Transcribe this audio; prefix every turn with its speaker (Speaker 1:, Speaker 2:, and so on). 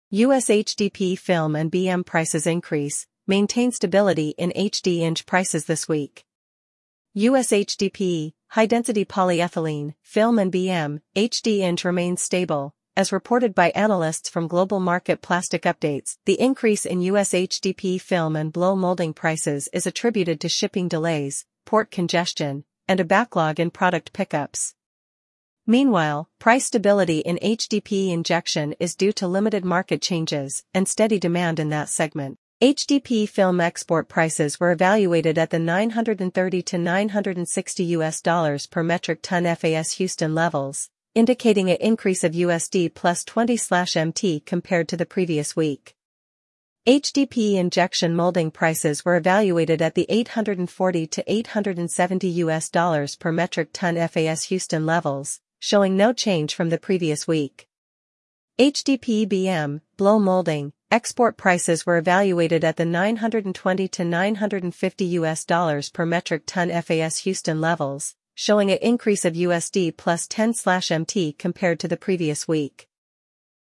Speaker 1: US HDP film and BM prices increase, maintain stability in HD prices this week. US HDP, high-density polyethylene, film and BM, HD remains stable. As reported by analysts from Global Market Plastic Updates, the increase in US HDP film and blow molding prices is attributed to shipping delays, port congestion, and a backlog in product pickups. Meanwhile, price stability in HDP injection is due to limited market changes and steady demand in that segment. HDP film export prices were evaluated at the $930 to $960 per metric ton FAS Houston levels, indicating an increase of USD plus 20/MT compared to the previous week. HDP injection molding prices were evaluated at the $840 to $870 per metric ton FAS Houston levels, showing no change from the previous week. HDP BM, blow molding, export prices were evaluated at the $920 to $950 per metric ton FAS Houston levels, showing an increase of USD plus 10/MT compared to the previous week.